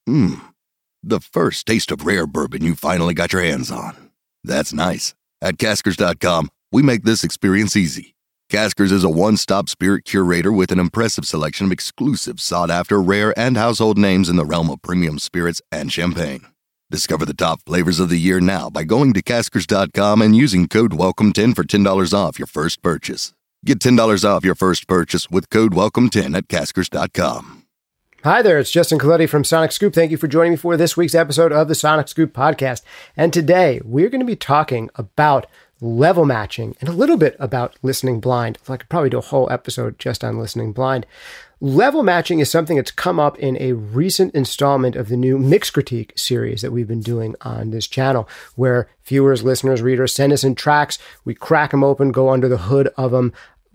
The first taste of rare bourbon you finally got your hands on. That's nice. At Caskers.com, we make this experience easy. Caskers is a one-stop spirit curator with an impressive selection of exclusive, sought-after, rare, and household names in the realm of premium spirits and champagne. Discover the top flavors of the year now by going to Caskers.com and using code WELCOME10 for $10 off your first purchase. Get $10 off your first purchase with code WELCOME10 at Caskers.com. Hi there, it's Justin Coletti from Sonic Scoop. Thank you for joining me for this week's episode of the Sonic Scoop podcast. And today, we're going to be talking about level matching and a little bit about listening blind. I could probably do a whole episode just on listening blind. Level matching is something that's come up in a recent installment of the new Mix Critique series that we've been doing on this channel, where viewers, listeners, readers send us in tracks. We crack them open, go under the hood of them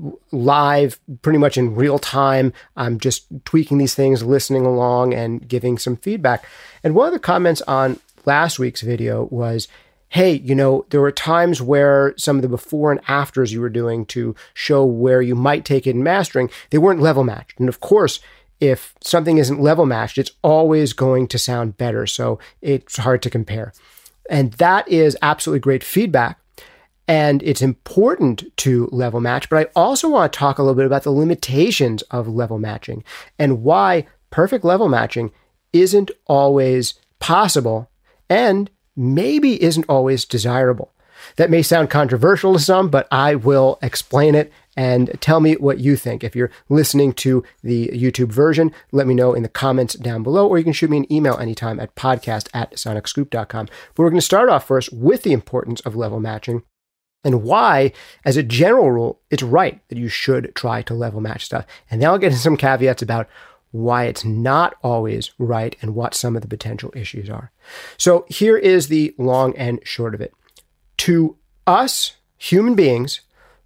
live, pretty much in real time. I'm just tweaking these things, listening along, and giving some feedback. And one of the comments on last week's video was, hey, there were times where some of the before and afters you were doing to show where you might take it in mastering, they weren't level matched. And of course, if something isn't level matched, it's always going to sound better. So it's hard to compare. And that is absolutely great feedback. And it's important to level match. But I also want to talk a little bit about the limitations of level matching and why perfect level matching isn't always possible and maybe isn't always desirable. That may sound controversial to some, but I will explain it and tell me what you think. If you're listening to the YouTube version, let me know in the comments down below, or you can shoot me an email anytime at podcast@sonicscoop.com. But we're going to start off first with the importance of level matching and why, as a general rule, it's right that you should try to level match stuff. And then I'll get into some caveats about why it's not always right and what some of the potential issues are. So here is the long and short of it. To us, human beings,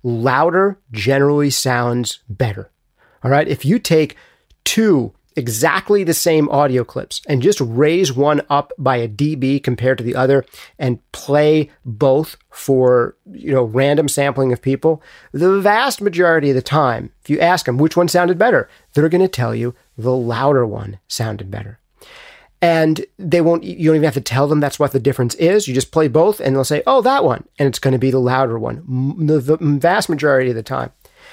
louder generally sounds better. All right? If you take two exactly the same audio clips and just raise one up by a dB compared to the other and play both for, random sampling of people, the vast majority of the time, if you ask them which one sounded better, they're going to tell you the louder one sounded better. And you don't even have to tell them that's what the difference is. You just play both and they'll say, oh, that one. And it's going to be the louder one the vast majority of the time.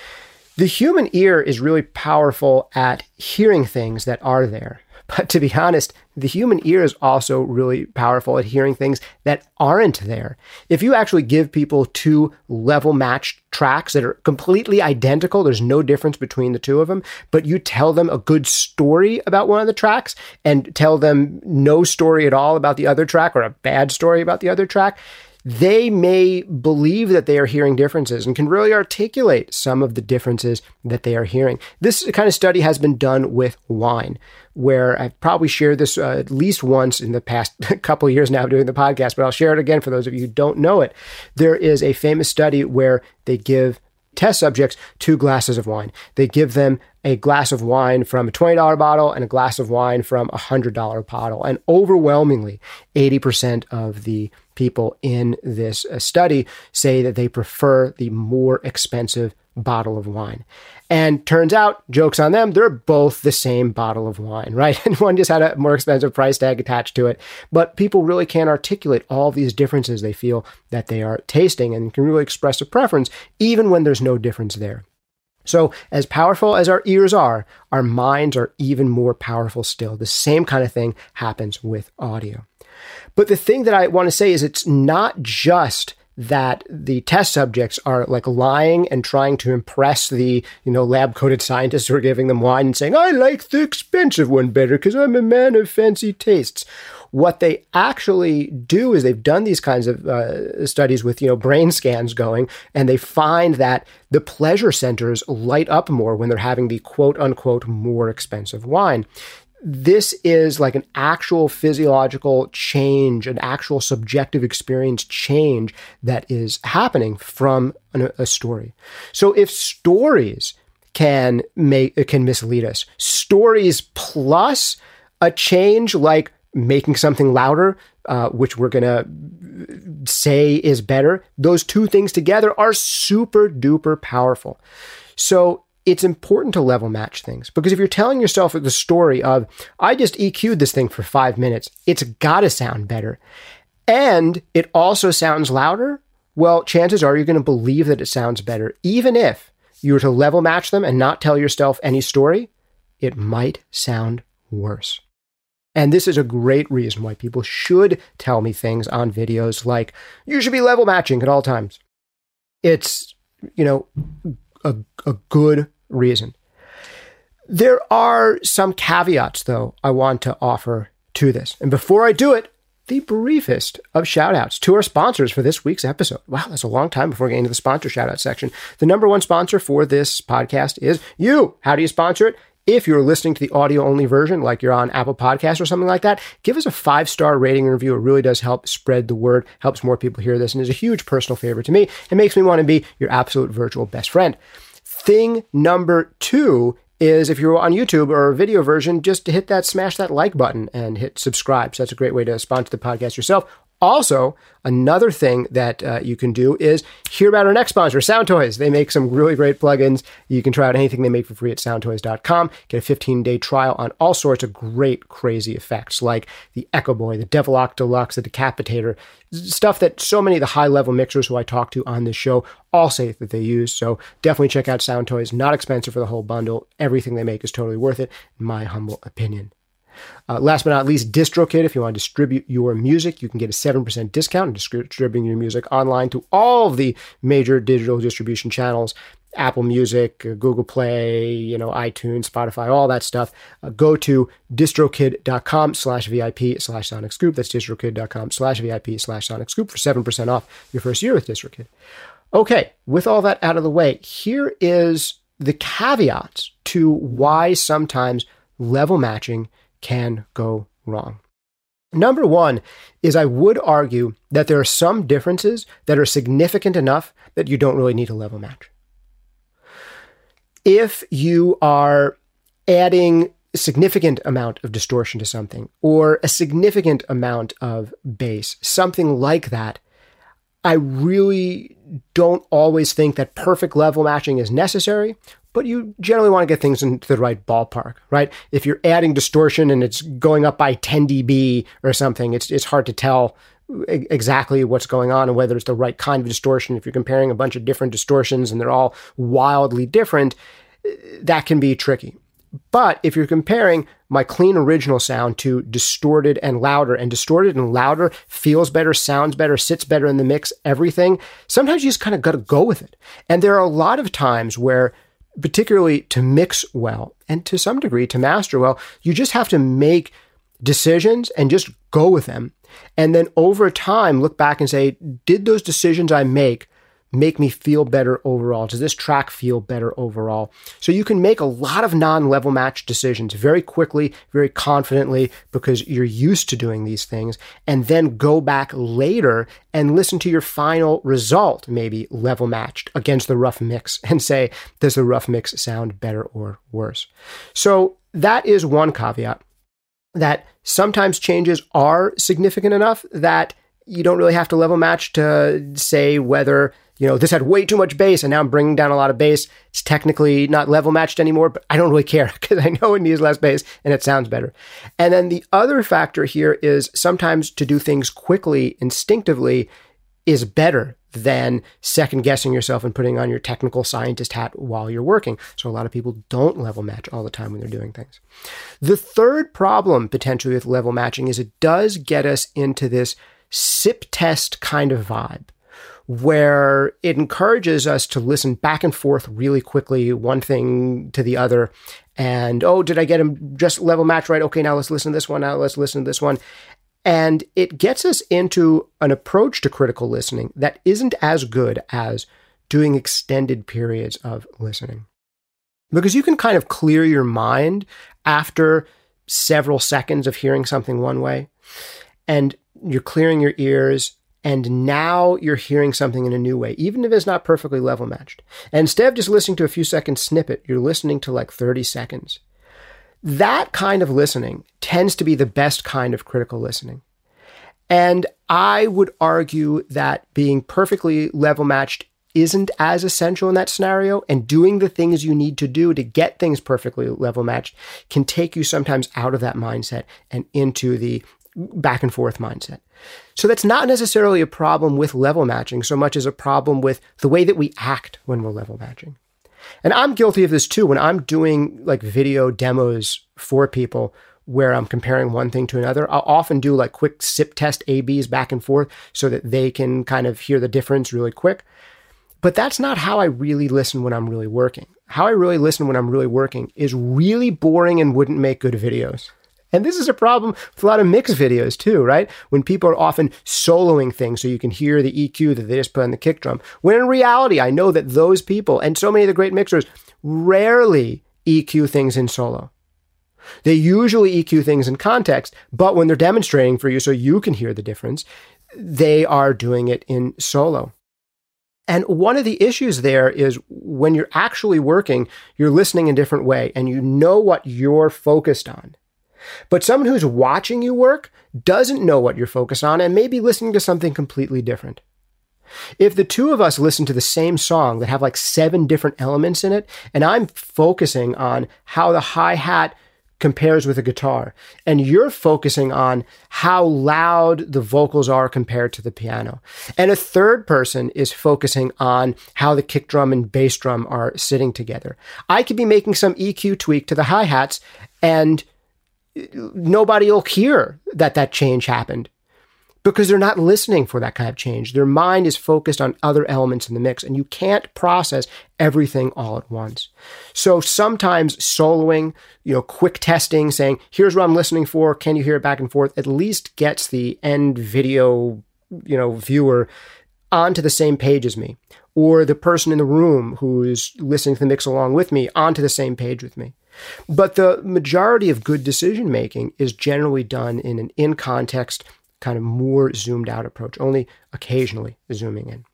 The human ear is really powerful at hearing things that are there. But to be honest, the human ear is also really powerful at hearing things that aren't there. If you actually give people two level matched tracks that are completely identical, there's no difference between the two of them, but you tell them a good story about one of the tracks and tell them no story at all about the other track or a bad story about the other track, they may believe that they are hearing differences and can really articulate some of the differences that they are hearing. This kind of study has been done with wine, where I've probably shared this at least once in the past couple of years now doing the podcast, but I'll share it again for those of you who don't know it. There is a famous study where they give test subjects 2 glasses of wine. They give them a glass of wine from a $20 bottle and a glass of wine from a $100 bottle. And overwhelmingly, 80% of the people in this study say that they prefer the more expensive bottle of wine. And turns out, joke's on them, they're both the same bottle of wine, right? And one just had a more expensive price tag attached to it. But people really can't articulate all these differences they feel that they are tasting and can really express a preference even when there's no difference there. So as powerful as our ears are, our minds are even more powerful still. The same kind of thing happens with audio. But the thing that I want to say is it's not just that the test subjects are lying and trying to impress the, lab-coated scientists who are giving them wine and saying, I like the expensive one better because I'm a man of fancy tastes. What they actually do is they've done these kinds of studies with, brain scans going, and they find that the pleasure centers light up more when they're having the quote-unquote more expensive wine. This is like an actual physiological change, an actual subjective experience change that is happening from a story. So if stories can mislead us, stories plus a change like making something louder, which we're going to say is better, those two things together are super duper powerful. So it's important to level match things, because if you're telling yourself the story of, I just EQ'd this thing for 5 minutes, it's got to sound better, and it also sounds louder, well, chances are you're going to believe that it sounds better. Even if you were to level match them and not tell yourself any story, it might sound worse. And this is a great reason why people should tell me things on videos like, you should be level matching at all times. It's, a good reason. There are some caveats, though, I want to offer to this. And before I do it, the briefest of shout-outs to our sponsors for this week's episode. Wow, that's a long time before getting to the sponsor shout-out section. The number one sponsor for this podcast is you. How do you sponsor it? If you're listening to the audio-only version, like you're on Apple Podcasts or something like that, give us a 5-star rating and review. It really does help spread the word, helps more people hear this, and is a huge personal favor to me. It makes me want to be your absolute virtual best friend. Thing number 2 is, if you're on YouTube or a video version, just to smash that like button and hit subscribe. So that's a great way to sponsor the podcast yourself. Also, another thing that you can do is hear about our next sponsor, Soundtoys. They make some really great plugins. You can try out anything they make for free at soundtoys.com. Get a 15-day trial on all sorts of great, crazy effects like the Echo Boy, the Devlock Deluxe, the Decapitator, stuff that so many of the high-level mixers who I talk to on this show all say that they use. So definitely check out Soundtoys. Not expensive for the whole bundle. Everything they make is totally worth it, in my humble opinion. Last but not least, DistroKid. If you want to distribute your music, you can get a 7% discount in distributing your music online to all of the major digital distribution channels, Apple Music, Google Play, iTunes, Spotify, all that stuff. Go to distrokid.com/VIP/SonicScoop. That's distrokid.com/VIP/SonicScoop for 7% off your first year with DistroKid. Okay, with all that out of the way, here is the caveats to why sometimes level matching can go wrong. Number 1 is, I would argue that there are some differences that are significant enough that you don't really need a level match. If you are adding a significant amount of distortion to something, or a significant amount of bass, something like that, I really don't always think that perfect level matching is necessary, but you generally want to get things into the right ballpark, right? If you're adding distortion and it's going up by 10 dB or something, it's hard to tell exactly what's going on and whether it's the right kind of distortion. If you're comparing a bunch of different distortions and they're all wildly different, that can be tricky. But if you're comparing my clean original sound to distorted and louder feels better, sounds better, sits better in the mix, everything, sometimes you just kind of got to go with it. And there are a lot of times where, particularly to mix well and to some degree to master well, you just have to make decisions and just go with them. And then over time, look back and say, did those decisions I make me feel better overall? Does this track feel better overall? So you can make a lot of non-level match decisions very quickly, very confidently, because you're used to doing these things, and then go back later and listen to your final result, maybe level matched against the rough mix, and say, does the rough mix sound better or worse? So that is one caveat, that sometimes changes are significant enough that you don't really have to level match to say whether, this had way too much bass and now I'm bringing down a lot of bass. It's technically not level matched anymore, but I don't really care because I know it needs less bass and it sounds better. And then the other factor here is sometimes to do things quickly, instinctively, is better than second guessing yourself and putting on your technical scientist hat while you're working. So a lot of people don't level match all the time when they're doing things. The third problem potentially with level matching is it does get us into this sip test kind of vibe, where it encourages us to listen back and forth really quickly, one thing to the other. And, did I get him just level match right? Okay, now let's listen to this one. Now let's listen to this one. And it gets us into an approach to critical listening that isn't as good as doing extended periods of listening. Because you can kind of clear your mind after several seconds of hearing something one way, and you're clearing your ears, and now you're hearing something in a new way, even if it's not perfectly level matched. And instead of just listening to a few seconds snippet, you're listening to like 30 seconds. That kind of listening tends to be the best kind of critical listening. And I would argue that being perfectly level matched isn't as essential in that scenario, and doing the things you need to do to get things perfectly level matched can take you sometimes out of that mindset and into the back and forth mindset. So that's not necessarily a problem with level matching so much as a problem with the way that we act when we're level matching. And I'm guilty of this too. When I'm doing like video demos for people where I'm comparing one thing to another, I'll often do like quick sip test A/Bs back and forth so that they can kind of hear the difference really quick. But that's not how I really listen when I'm really working. How I really listen when I'm really working is really boring and wouldn't make good videos. And this is a problem with a lot of mix videos too, right? When people are often soloing things so you can hear the EQ that they just put on the kick drum. When in reality, I know that those people and so many of the great mixers rarely EQ things in solo. They usually EQ things in context, but when they're demonstrating for you so you can hear the difference, they are doing it in solo. And one of the issues there is when you're actually working, you're listening a different way and you know what you're focused on. But someone who's watching you work doesn't know what you're focused on and may be listening to something completely different. If the two of us listen to the same song that have like 7 different elements in it, and I'm focusing on how the hi-hat compares with a guitar, and you're focusing on how loud the vocals are compared to the piano, and a third person is focusing on how the kick drum and bass drum are sitting together, I could be making some EQ tweak to the hi-hats and nobody will hear that change happened because they're not listening for that kind of change. Their mind is focused on other elements in the mix, and you can't process everything all at once. So sometimes soloing, quick testing, saying, here's what I'm listening for, can you hear it back and forth, at least gets the end video, viewer onto the same page as me, or the person in the room who's listening to the mix along with me onto the same page with me. But the majority of good decision making is generally done in an in-context, kind of more zoomed out approach, only occasionally zooming in.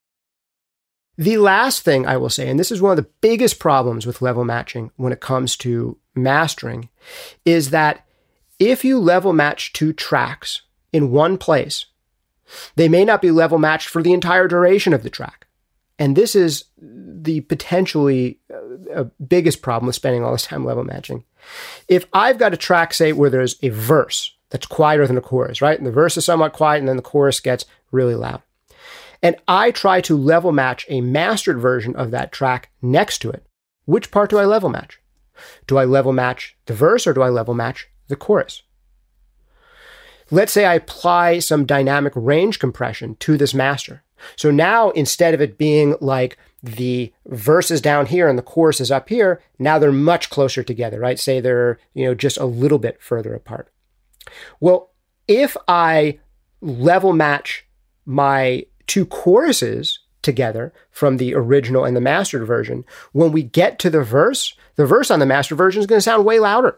The last thing I will say, and this is one of the biggest problems with level matching when it comes to mastering, is that if you level match 2 tracks in one place, they may not be level matched for the entire duration of the track. And this is the potentially biggest problem with spending all this time level matching. If I've got a track, say, where there's a verse that's quieter than the chorus, right? And the verse is somewhat quiet, and then the chorus gets really loud. And I try to level match a mastered version of that track next to it. Which part do I level match? Do I level match the verse or do I level match the chorus? Let's say I apply some dynamic range compression to this master. So now instead of it being like the verse is down here and the chorus is up here, now they're much closer together, right? Say they're, just a little bit further apart. Well, if I level match my 2 choruses together from the original and the mastered version, when we get to the verse on the mastered version is going to sound way louder.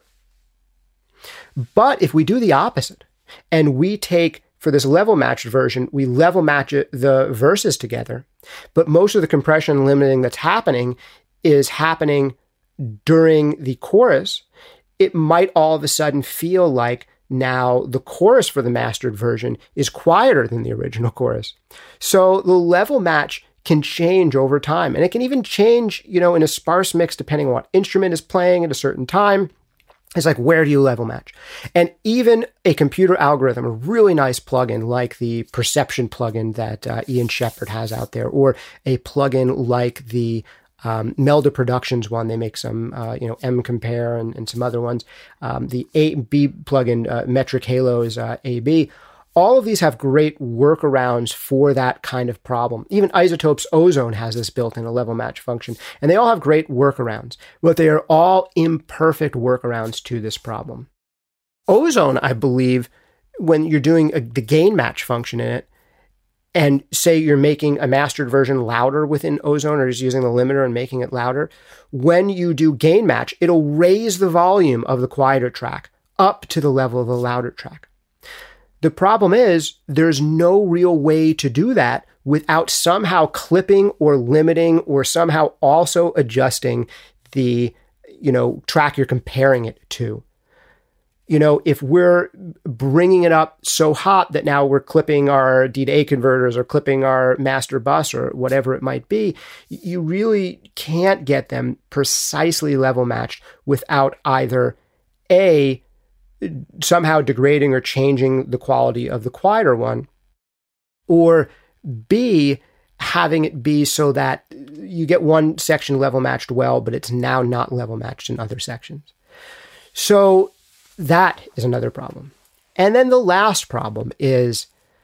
But if we do the opposite and we take, for this level matched version, we level match the verses together, but most of the compression limiting that's happening is happening during the chorus, it might all of a sudden feel like now the chorus for the mastered version is quieter than the original chorus. So the level match can change over time, and it can even change, in a sparse mix depending on what instrument is playing at a certain time. It's like, where do you level match? And even a computer algorithm, a really nice plugin like the Perception plugin that Ian Shepherd has out there, or a plugin like the Melda Productions one. They make some, M-Compare and some other ones. The A/B plugin, Metric Halos A/B. All of these have great workarounds for that kind of problem. Even Isotope's Ozone has this built in a level match function, and they all have great workarounds, but they are all imperfect workarounds to this problem. Ozone, I believe, when you're doing the gain match function in it, and say you're making a mastered version louder within Ozone or just using the limiter and making it louder, when you do gain match, it'll raise the volume of the quieter track up to the level of the louder track. The problem is there's no real way to do that without somehow clipping or limiting or somehow also adjusting the, track you're comparing it to. If we're bringing it up so hot that now we're clipping our D to A converters or clipping our master bus or whatever it might be, you really can't get them precisely level matched without either A, somehow degrading or changing the quality of the quieter one, or B, having it be so that you get one section level matched well, but it's now not level matched in other sections. So that is another problem. And then the last problem is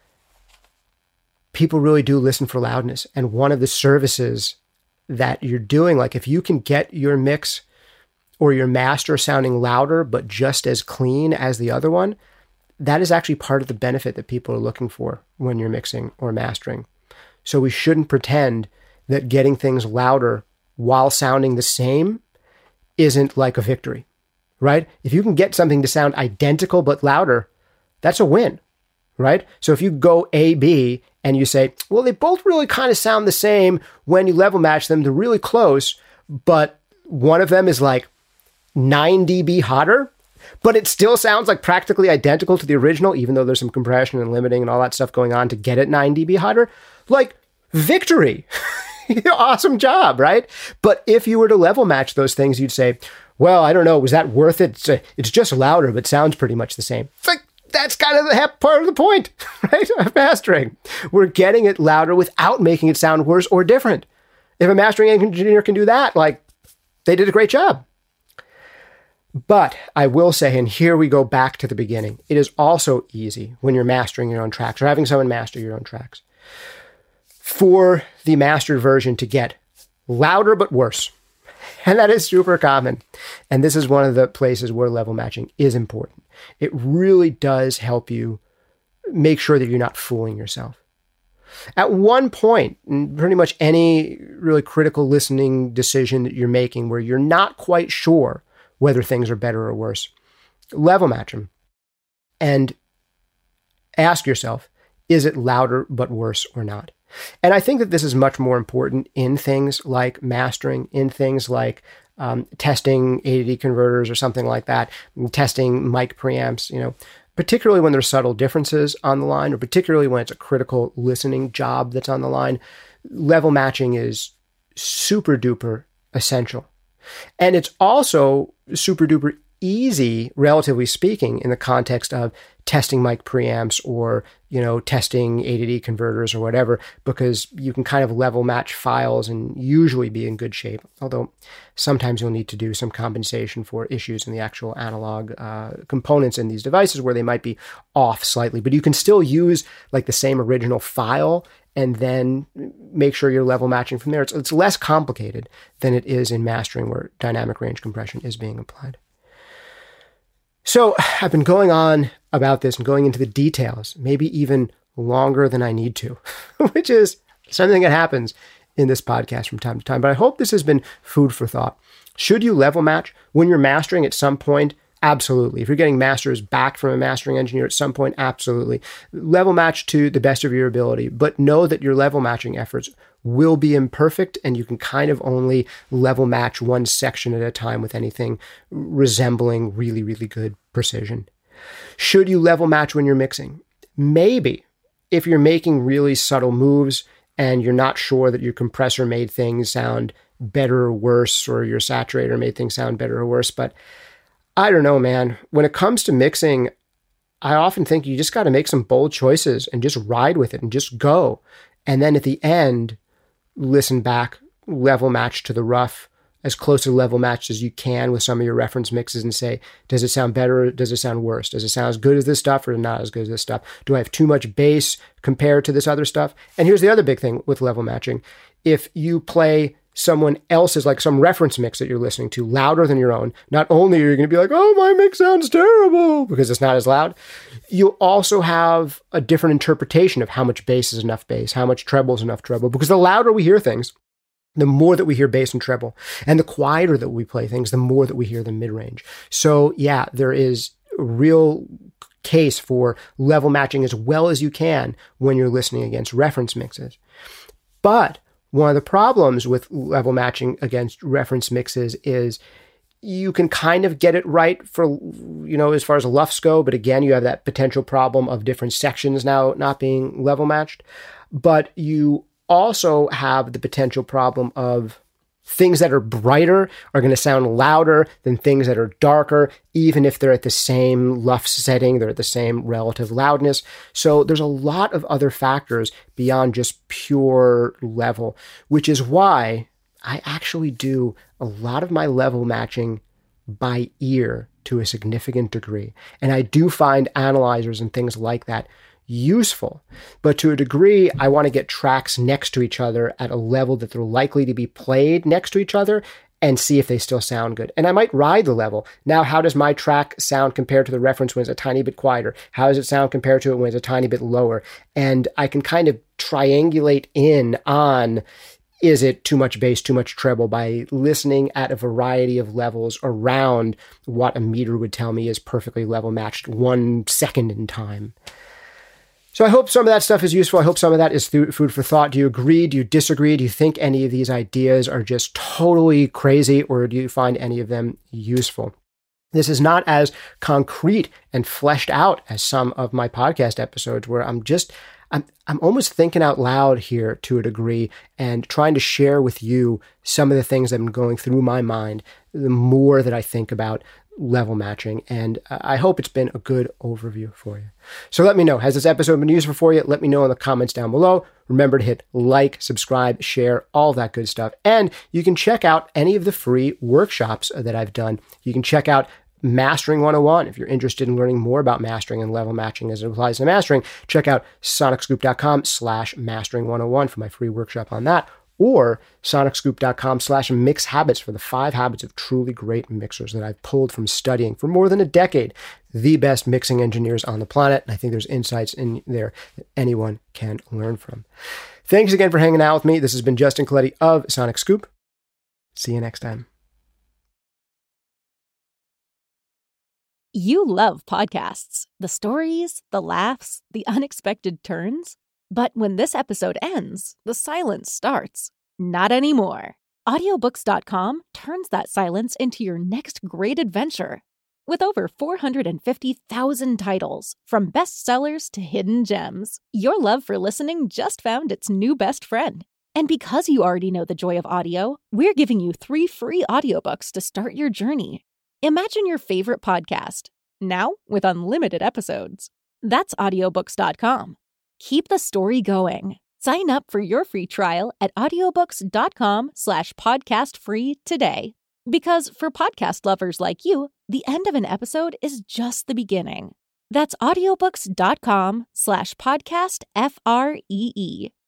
people really do listen for loudness. And one of the services that you're doing, like if you can get your mix or your master sounding louder, but just as clean as the other one, that is actually part of the benefit that people are looking for when you're mixing or mastering. So we shouldn't pretend that getting things louder while sounding the same isn't like a victory, right? If you can get something to sound identical but louder, that's a win, right? So if you go A, B, and you say, well, they both really kind of sound the same when you level match them, they're really close, but one of them is like 9 dB hotter, but it still sounds like practically identical to the original, even though there's some compression and limiting and all that stuff going on to get it 9 dB hotter. Like, victory. Awesome job, right? But if you were to level match those things, you'd say, well, I don't know, was that worth it? It's just louder, but sounds pretty much the same. It's like, that's kind of the part of the point, right, of mastering. We're getting it louder without making it sound worse or different. If a mastering engineer can do that, like, they did a great job. But I will say, and here we go back to the beginning, it is also easy when you're mastering your own tracks or having someone master your own tracks for the mastered version to get louder but worse. And that is super common. And this is one of the places where level matching is important. It really does help you make sure that you're not fooling yourself. At one point, in pretty much any really critical listening decision that you're making where you're not quite sure whether things are better or worse, level match them and ask yourself, is it louder but worse or not? And I think that this is much more important in things like mastering, in things like testing A/D converters or something like that, testing mic preamps, particularly when there's subtle differences on the line, or particularly when it's a critical listening job that's on the line. Level matching is super duper essential. And it's also super duper easy, relatively speaking, in the context of testing mic preamps or, testing A/D converters or whatever, because you can kind of level match files and usually be in good shape. Although sometimes you'll need to do some compensation for issues in the actual analog components in these devices where they might be off slightly, but you can still use like the same original file and then make sure you're level matching from there. It's less complicated than it is in mastering where dynamic range compression is being applied. So I've been going on about this and going into the details, maybe even longer than I need to, which is something that happens in this podcast from time to time. But I hope this has been food for thought. Should you level match when you're mastering at some point? Absolutely. If you're getting masters back from a mastering engineer at some point, absolutely. Level match to the best of your ability, but know that your level matching efforts will be imperfect and you can kind of only level match one section at a time with anything resembling really, really good precision. Should you level match when you're mixing? Maybe. If you're making really subtle moves and you're not sure that your compressor made things sound better or worse, or your saturator made things sound better or worse, but I don't know, man. When it comes to mixing, I often think you just got to make some bold choices and just ride with it and just go. And then at the end, listen back, level match to the rough, as close to level matched as you can with some of your reference mixes and say, does it sound better or does it sound worse? Does it sound as good as this stuff or not as good as this stuff? Do I have too much bass compared to this other stuff? And here's the other big thing with level matching. If you play someone else's, like some reference mix that you're listening to, louder than your own, not only are you going to be like, oh, my mix sounds terrible because it's not as loud, you'll also have a different interpretation of how much bass is enough bass, how much treble is enough treble, because the louder we hear things, the more that we hear bass and treble, and the quieter that we play things, the more that we hear the mid-range. So yeah, there is a real case for level matching as well as you can when you're listening against reference mixes. But one of the problems with level matching against reference mixes is you can kind of get it right for, as far as luffs go. But again, you have that potential problem of different sections now not being level matched. But you also have the potential problem of things that are brighter are going to sound louder than things that are darker, even if they're at the same luff setting, they're at the same relative loudness. So there's a lot of other factors beyond just pure level, which is why I actually do a lot of my level matching by ear to a significant degree. And I do find analyzers and things like that useful. But to a degree, I want to get tracks next to each other at a level that they're likely to be played next to each other and see if they still sound good. And I might ride the level. Now, how does my track sound compared to the reference when it's a tiny bit quieter? How does it sound compared to it when it's a tiny bit lower? And I can kind of triangulate in on, is it too much bass, too much treble, by listening at a variety of levels around what a meter would tell me is perfectly level matched 1 second in time. So I hope some of that stuff is useful. I hope some of that is food for thought. Do you agree? Do you disagree? Do you think any of these ideas are just totally crazy, or do you find any of them useful? This is not as concrete and fleshed out as some of my podcast episodes where I'm almost thinking out loud here to a degree and trying to share with you some of the things that have been going through my mind the more that I think about level matching. And I hope it's been a good overview for you. So let me know, has this episode been useful for you? Let me know in the comments down below. Remember to hit like, subscribe, share, all that good stuff. And you can check out any of the free workshops that I've done. You can check out Mastering 101. If you're interested in learning more about mastering and level matching as it applies to mastering, check out sonicscoop.com/mastering101 for my free workshop on that, or sonicscoop.com/mixhabits for the 5 habits of truly great mixers that I've pulled from studying for more than a decade the best mixing engineers on the planet. And I think there's insights in there that anyone can learn from. Thanks again for hanging out with me. This has been Justin Colletti of Sonic Scoop. See you next time. You love podcasts, the stories, the laughs, the unexpected turns. But when this episode ends, the silence starts. Not anymore. Audiobooks.com turns that silence into your next great adventure. With over 450,000 titles, from bestsellers to hidden gems, your love for listening just found its new best friend. And because you already know the joy of audio, we're giving you 3 free audiobooks to start your journey. Imagine your favorite podcast, now with unlimited episodes. That's audiobooks.com. Keep the story going. Sign up for your free trial at audiobooks.com/podcastfree today. Because for podcast lovers like you, the end of an episode is just the beginning. That's audiobooks.com/podcastfree.